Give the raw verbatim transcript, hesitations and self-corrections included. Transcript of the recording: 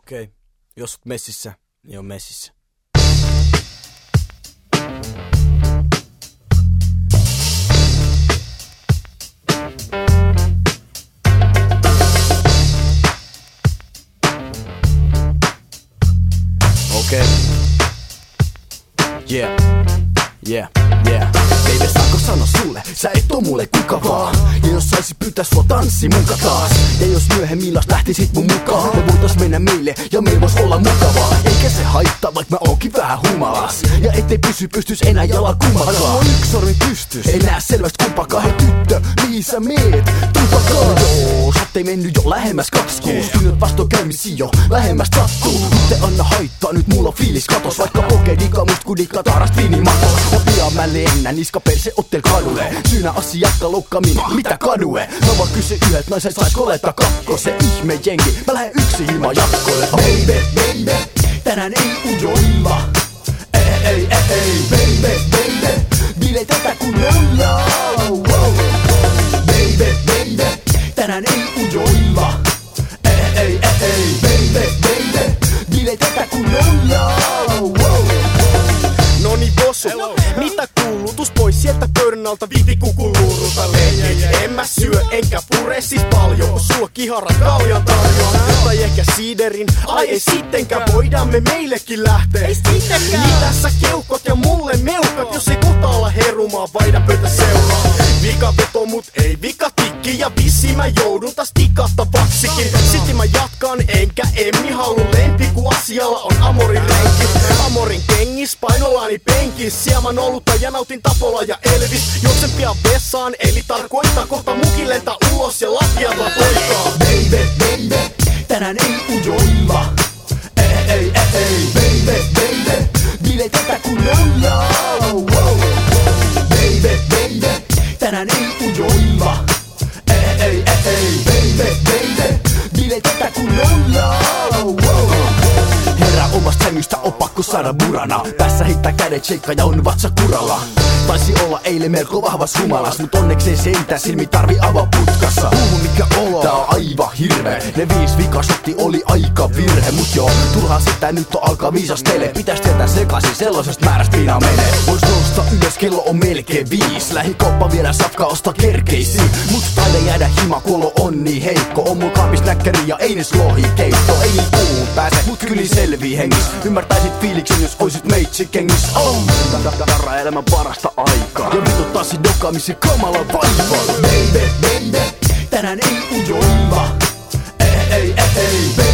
Okei, okay. Jos messissä, niin on messissä. Okei. Okay. Yeah. Yeah. Yeah. Baby, saanko sano sulle, sä et oo mulle kuka vaan. Ja jos saisis pyytää sua tanssi muka taas. Ja jos myöhemmin las lähtisit mun mukaan, me voitais mennä meille ja meil vois olla mukavaa. Eikä se haittaa, vaikka mä oonkin vähän humalas. Ja ettei pysy pystys enää jalan kummakaan. Anna mua yks sormi pystys, ei näe selvästi kumpakaan. Hei tyttö, mihin sä meet? Tupakaan. Joo, sä ei mennyt jo lähemmäs kaksi kuus. Nyt vastoinkäymisiä jo lähemmäs sattuu. Nyt anna haittaa, nyt mulla on fiilis katos. Vaikka okei, dikka must ku dikka taarast viinimatos. Ja pian mä lennän, niska perse ottel kadulle. Syynä asiakka loukkaaminen, mitä kadue? Mä vaan kysy yhdet naiset sais koletta kakko. Se ihme jengi, mä lähden yksin ilman jatkoille. Baby, baby, tänään ei ujoilla. Ei, ei, ei, ei, baby, baby, biletetä kunnolla. Baby, baby, tänään ei ujoilla. Ei, ei, ei, ei, baby, baby, biletetä kunnolla. Noni bossu, mitä kuulutus pois sieltä pöydän alta viti kukuluuruta leikki. En mä syö enkä pure siis paljon, kun sulla kiharat kaljan tarjoaa. Tai ehkä siiderin, ai ei sittenkään, voidaan me meillekin lähteä. Ei sittenkään. Niin tässä keuhkot ja mulle meuhkat, jos ei kohta olla herumaa, vaihda pöytä seuraa. Vika veto mut ei vika tikki, ja vissi mä joudun taas tikattavaksikin. Sitten mä jatkan enkä emmi halu lempi, kun asialla on amorin renki. Amorin kengis, painolaani penkis, sieman olutta ja nautin Tapola ja Elvis. Juoksen pian vessaan, eli tarkoittaa kohta muki lentää ulos ja lattialla poikaa. Baby, baby, tänään ei ujoilla. Ei, ei, ei, ei, baby, baby, biletetä kunnolla. Baby, baby, tänään ei ujoilla. Ei, ei, ei, ei, baby, baby, biletetä kunnolla. Herra omasta sängystä on pakko saada murana. Tässä heittää kädet sheikka ja on vatsa kuralla. Taisi olla eilen melko vahvas humalas, mut onneksi ei sentään silmi tarvi avaa putkassa. Huumu mikä olo, tää on aivan hirveä. Ne viis vikasotti oli aika virhe. Mut joo, turhaa sitä nyt on alkaa viisastele. Pitäis tietää sekaisin, sellaisesta määrästä viina menee. Vois nousta ylös, kello on melkein viis. Lähikauppa viedä safka osta kerkeisiin. Mut taida jäädä hima, kuolo on niin heikko. On mun kaapis näkkäri ja ei nes lohikeitto. Ei niin kuun pääse, mut kyli selvii hengis. Ymmärtäisit fiiliksen, jos oisit meitsi kengis. Oh. Tarra elämän parasta aikaa. Ja vituttaa sit dokaamisen kamala vaiva. Baby, baby, tänään ei ujoilla. Ei, ei, ei, ei, baby.